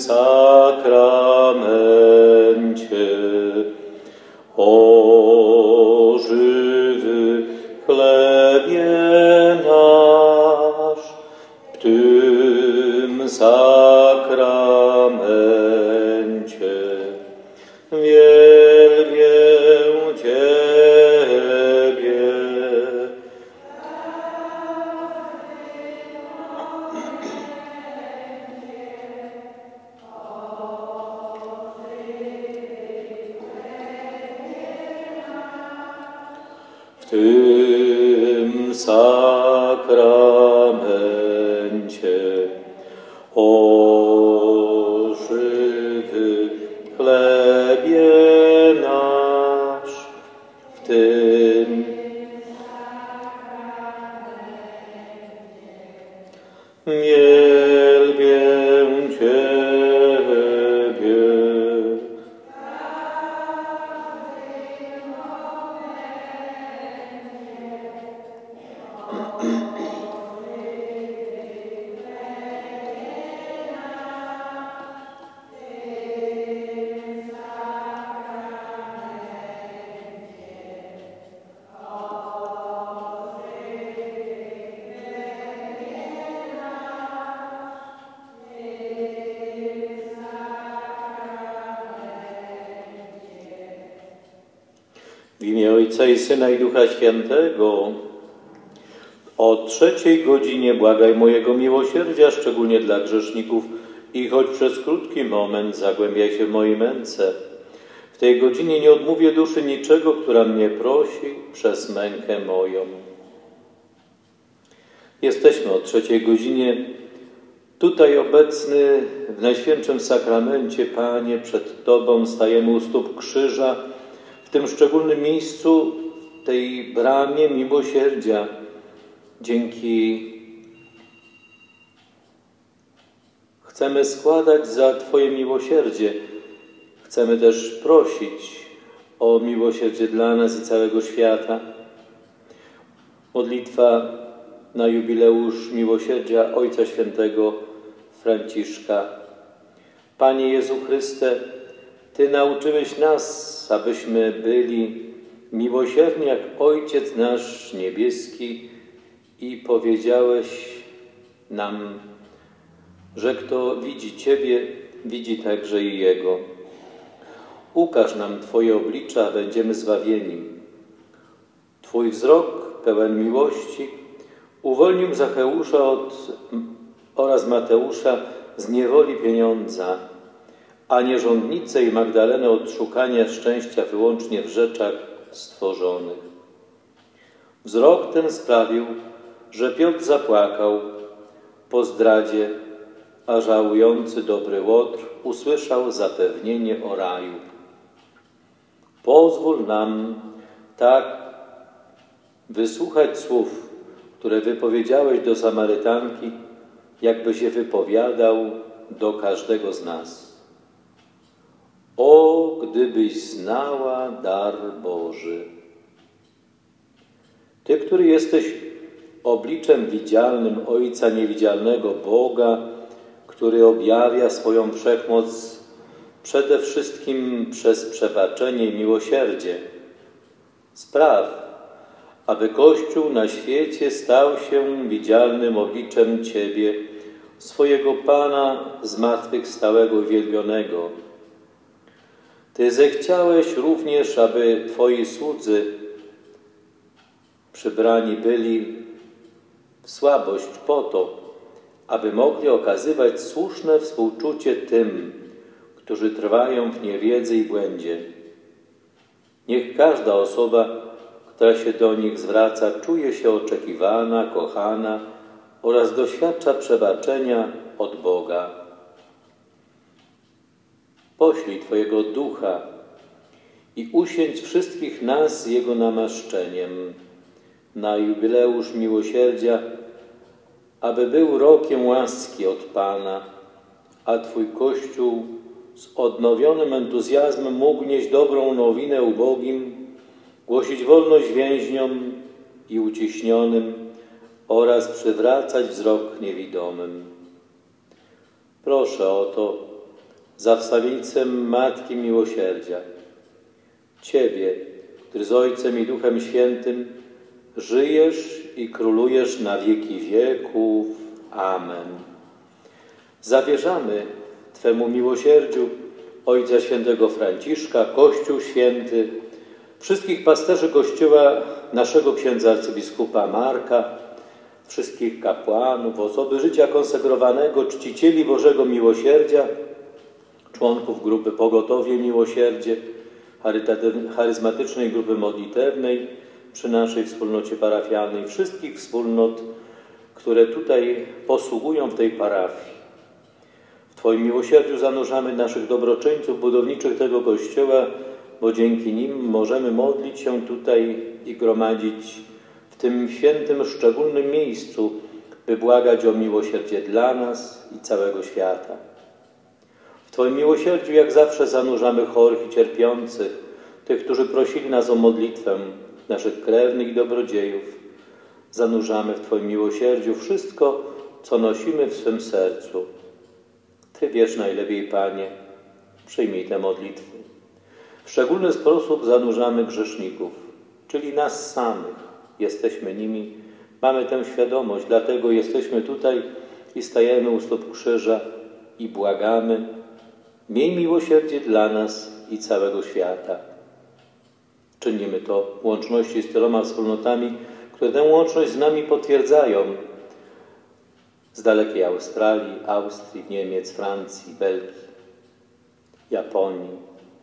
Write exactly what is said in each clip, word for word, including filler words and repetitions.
sakramencie, o żywy chlebie nasz, w tym sakramencie wielbię Ciebie. W tym sakramencie, o żywy chlebie nasz, w tym wielbię Ciebie. W imię Ojca i Syna i Ducha Świętego. O trzeciej godzinie błagaj mojego miłosierdzia, szczególnie dla grzeszników, i choć przez krótki moment zagłębiaj się w mojej męce. W tej godzinie nie odmówię duszy niczego, która mnie prosi przez mękę moją. Jesteśmy o trzeciej godzinie tutaj obecny w Najświętszym Sakramencie. Panie, przed Tobą stajemy u stóp krzyża, w tym szczególnym miejscu, tej bramie miłosierdzia. Dzięki chcemy składać za Twoje miłosierdzie. Chcemy też prosić o miłosierdzie dla nas i całego świata. Modlitwa na jubileusz miłosierdzia Ojca Świętego Franciszka. Panie Jezu Chryste, Ty nauczyłeś nas, abyśmy byli miłosierni jak Ojciec nasz niebieski i powiedziałeś nam, że kto widzi Ciebie, widzi także i Jego. Ukaż nam Twoje oblicze, a będziemy zbawieni. Twój wzrok pełen miłości uwolnił Zacheusza od, oraz Mateusza z niewoli pieniądza, a nierządnicę i Magdalenę od szukania szczęścia wyłącznie w rzeczach stworzonych. Wzrok ten sprawił, że Piotr zapłakał po zdradzie, a żałujący dobry Łotr usłyszał zapewnienie o raju. Pozwól nam tak wysłuchać słów, które wypowiedziałeś do Samarytanki, jakby się wypowiadał do każdego z nas. O, gdybyś znała dar Boży. Ty, który jesteś obliczem widzialnym Ojca niewidzialnego Boga, który objawia swoją wszechmoc przede wszystkim przez przebaczenie i miłosierdzie. Spraw, aby Kościół na świecie stał się widzialnym obliczem Ciebie, swojego Pana zmartwychwstałego i wielbionego. Ty zechciałeś również, aby Twoi słudzy przybrani byli w słabość po to, aby mogli okazywać słuszne współczucie tym, którzy trwają w niewiedzy i błędzie. Niech każda osoba, która się do nich zwraca, czuje się oczekiwana, kochana oraz doświadcza przebaczenia od Boga. Poślij Twojego Ducha i usiędź wszystkich nas Jego namaszczeniem na jubileusz miłosierdzia, aby był rokiem łaski od Pana, a Twój Kościół z odnowionym entuzjazmem mógł nieść dobrą nowinę ubogim, głosić wolność więźniom i uciśnionym oraz przywracać wzrok niewidomym. Proszę o to za wstawieńcem Matki Miłosierdzia, Ciebie, który z Ojcem i Duchem Świętym żyjesz i królujesz na wieki wieków. Amen. Zawierzamy Twemu miłosierdziu Ojca Świętego Franciszka, Kościół Święty, wszystkich pasterzy Kościoła, naszego księdza arcybiskupa Marka, wszystkich kapłanów, osoby życia konsekrowanego, czcicieli Bożego Miłosierdzia, członków grupy Pogotowie Miłosierdzie, charyzmatycznej grupy modlitewnej przy naszej wspólnocie parafialnej, wszystkich wspólnot, które tutaj posługują w tej parafii. W Twoim miłosierdziu zanurzamy naszych dobroczyńców, budowniczych tego Kościoła, bo dzięki nim możemy modlić się tutaj i gromadzić w tym świętym, szczególnym miejscu, by błagać o miłosierdzie dla nas i całego świata. W Twoim miłosierdziu jak zawsze zanurzamy chorych i cierpiących, tych, którzy prosili nas o modlitwę, naszych krewnych i dobrodziejów. Zanurzamy w Twoim miłosierdziu wszystko, co nosimy w swym sercu. Ty wiesz najlepiej, Panie, przyjmij te modlitwy. W szczególny sposób zanurzamy grzeszników, czyli nas samych. Jesteśmy nimi, mamy tę świadomość, dlatego jesteśmy tutaj i stajemy u stóp krzyża i błagamy: miej miłosierdzie dla nas i całego świata. Czynimy to w łączności z tyloma wspólnotami, które tę łączność z nami potwierdzają. Z dalekiej Australii, Austrii, Niemiec, Francji, Belgii, Japonii.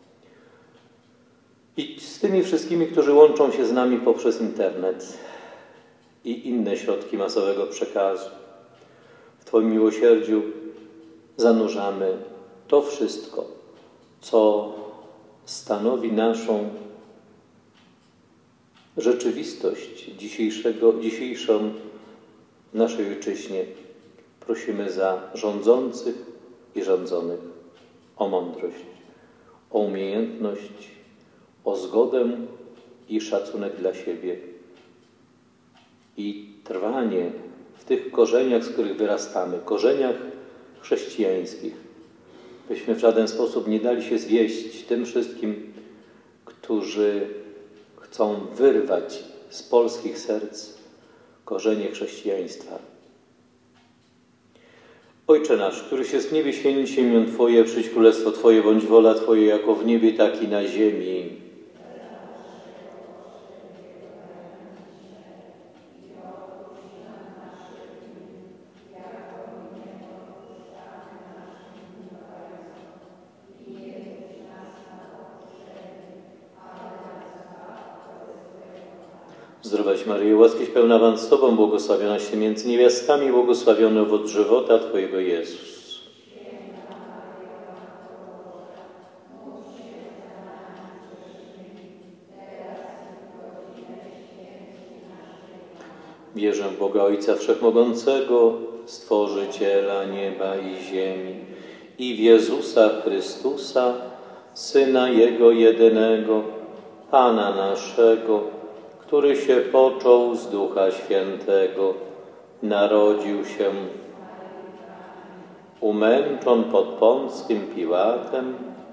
I z tymi wszystkimi, którzy łączą się z nami poprzez internet i inne środki masowego przekazu. W Twoim miłosierdziu zanurzamy to wszystko, co stanowi naszą rzeczywistość dzisiejszego, dzisiejszą w naszej ojczyźnie. Prosimy za rządzących i rządzonych o mądrość, o umiejętność, o zgodę i szacunek dla siebie i trwanie w tych korzeniach, z których wyrastamy, korzeniach chrześcijańskich, byśmy w żaden sposób nie dali się zwieść tym wszystkim, którzy chcą wyrwać z polskich serc korzenie chrześcijaństwa. Ojcze nasz, któryś jest w niebie, święć się imię Twoje, przyjdź królestwo Twoje, bądź wola Twoja jako w niebie, tak i na ziemi. Zdrowaś Maryjo, łaskiś pełna Pan z Tobą, błogosławionaś Ty między niewiastami, błogosławiony owoc żywota Twojego Jezus. Wierzę w Boga Ojca Wszechmogącego, Stworzyciela nieba i ziemi, i w Jezusa Chrystusa, Syna Jego jedynego, Pana naszego, który się począł z Ducha Świętego, narodził się, umęczon pod Pąckim Piłatem,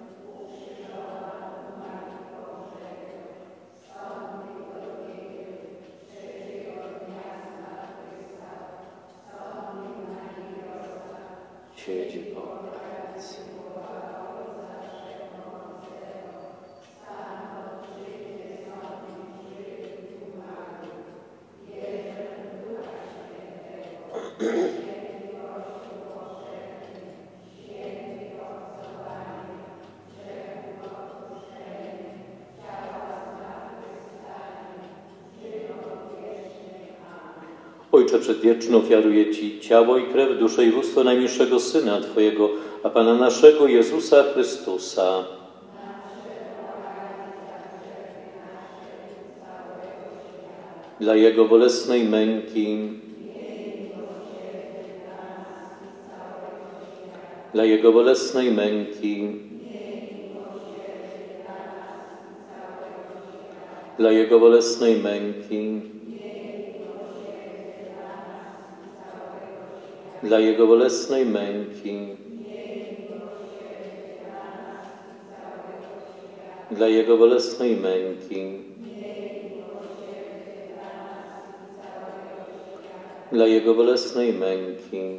siedzi po pracy. Ojcze przedwieczny, ofiaruję Ci ciało i krew, duszę i bóstwo najmilszego Syna Twojego, a Pana naszego Jezusa Chrystusa. Dla Jego bolesnej męki, dla Jego bolesnej męki, dla Jego bolesnej męki, dla Jego bolesnej męki, dla Jego bolesnej męki, dla Jego bolesnej męki,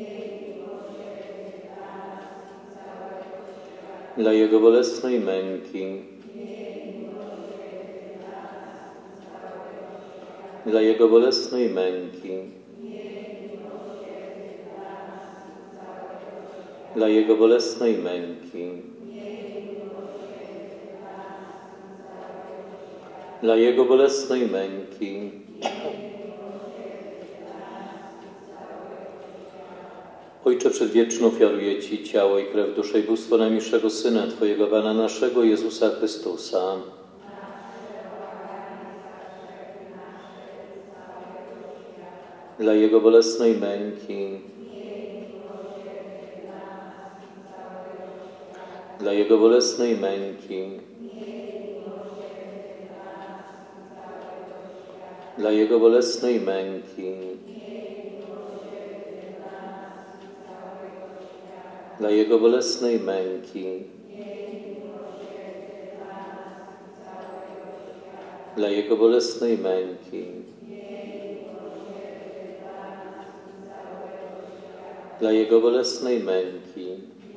dla Jego bolesnej męki, dla Jego bolesnej męki, dla Jego bolesnej męki, dla Jego bolesnej męki, Ojcze Przedwieczny, ofiaruję Ci ciało i krew, duszę i bóstwo najmilszego Syna Twojego, Pana naszego, Jezusa Chrystusa, dla Jego bolesnej męki, dla Jego bolesnej męki, dla Jego bolesnej męki, dla Jego bolesnej męki, dla Jego bolesnej męki, dla Jego bolesnej męki,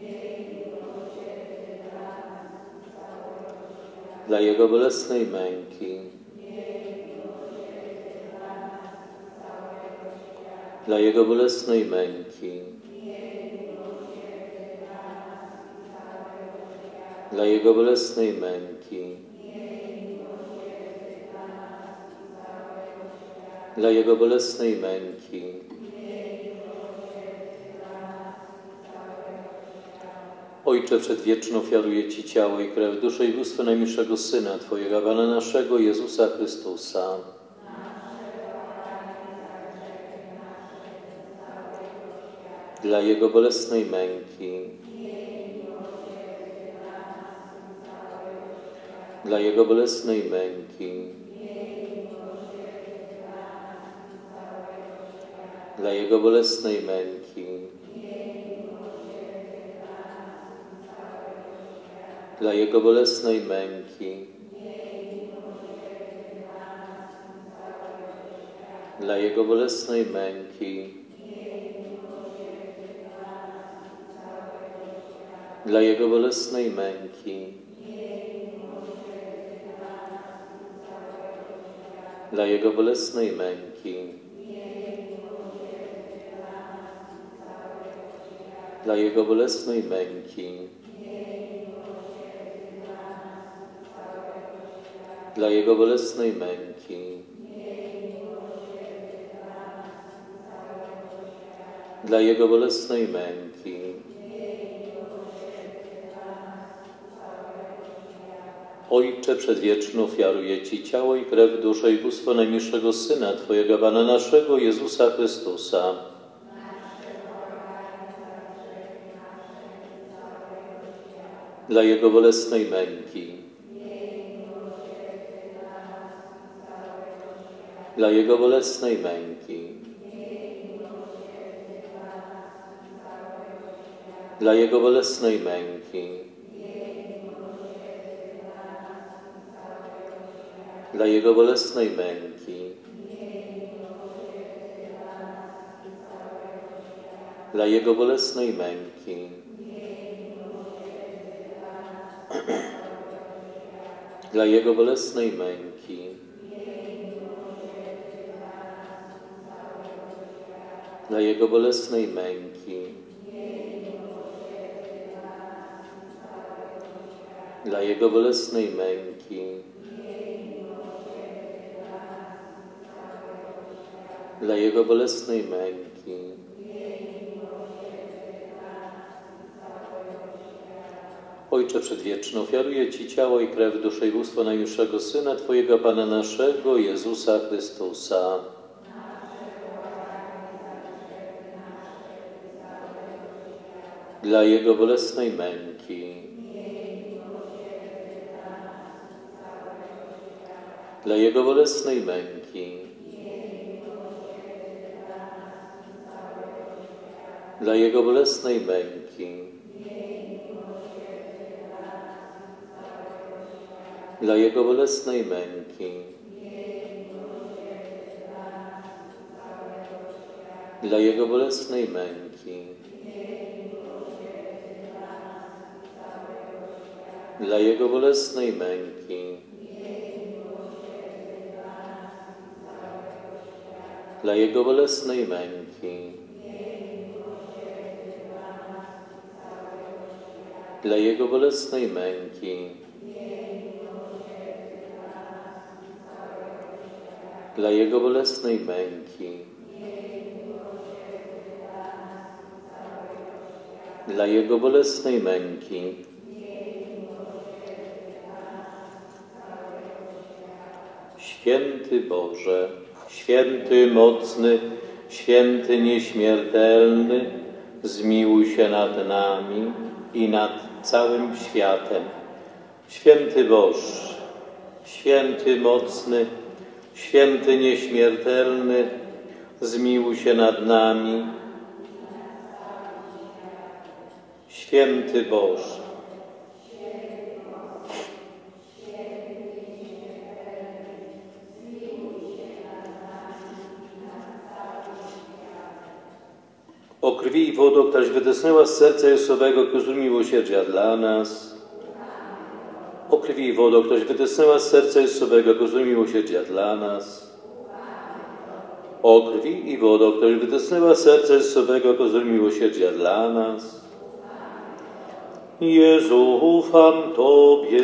dla Jego bolesnej męki, dla Jego bolesnej męki, dla Jego bolesnej męki, dla Jego bolesnej męki, Ojcze Przedwieczny, ofiaruję Ci ciało i krew, duszę i bóstwo najmilszego Syna Twojego, Pana naszego, Jezusa Chrystusa, dla Jego bolesnej męki, dla Jego bolesnej męki, dla Jego bolesnej męki, dla Jego bolesnej męki, dla Jego bolesnej męki, dla Jego bolesnej męki, dla Jego bolesnej męki, dla Jego bolesnej męki, dla Jego bolesnej męki, dla Jego bolesnej męki, Ojcze Przedwieczny, ofiaruję Ci ciało i krew, duszę i bóstwo najmilszego Syna Twojego, Pana naszego, Jezusa Chrystusa, dla Jego bolesnej męki, dla Jego bolesnej męki, dla Jego bolesnej męki, dla Jego bolesnej męki, dla Jego bolesnej męki, dla Jego bolesnej męki, dla Jego bolesnej męki, dla Jego bolesnej męki, dla Jego bolesnej męki, Ojcze Przedwieczny, ofiaruję Ci ciało i krew, duszę i bóstwo najmilszego Syna Twojego, Pana naszego, Jezusa Chrystusa, dla Jego bolesnej męki, dla Jego bolesnej męki, dla Jego bolesnej męki, dla Jego bolesnej męki, dla Jego bolesnej męki, dla Jego bolesnej męki, dla Jego bolesnej męki, dla Jego bolesnej męki, dla Jego bolesnej męki, dla Jego bolesnej męki, Święty Boże, święty mocny, święty nieśmiertelny, zmiłuj się nad nami i nad całym światem. Święty Boże, święty mocny, święty nieśmiertelny, zmiłuj się nad nami. Święty Boże, o krwi i wodo, któraś wytęsnęła z serca Jezusowego ku wzór miłosierdzia dla nas. O krwi i wodo, któraś wytęsnęła z serca Jezusowego ku wzór miłosierdzia dla nas. O krwi i wodo, któraś wytęsnęła z serca Jezusowego ku wzór miłosierdzia dla nas. Jezu, ufam Tobie.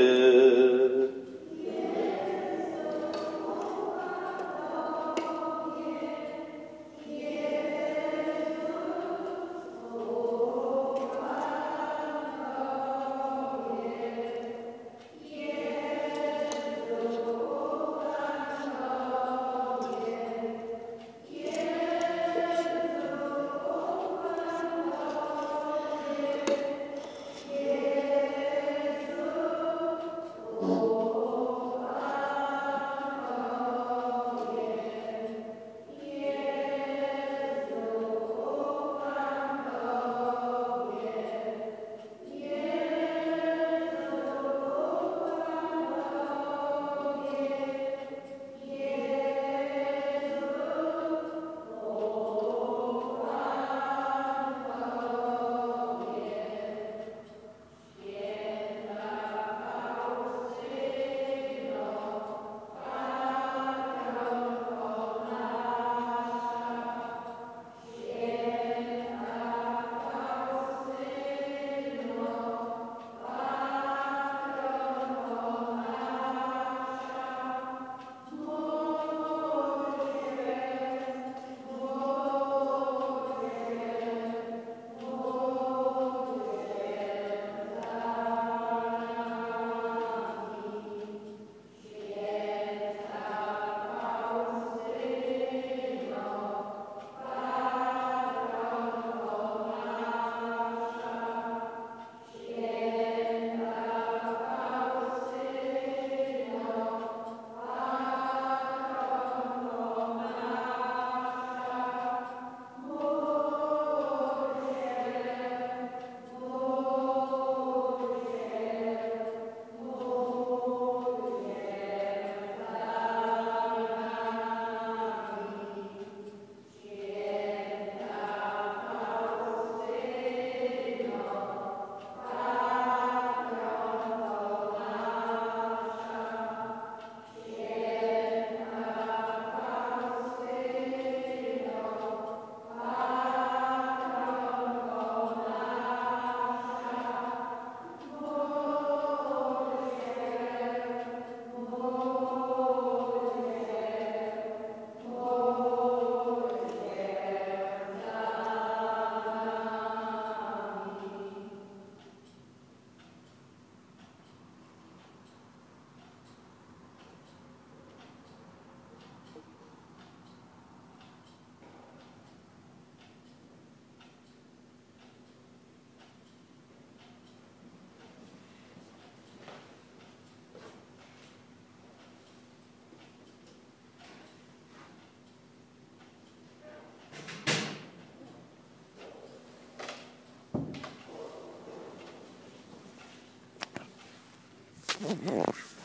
Mm-hmm.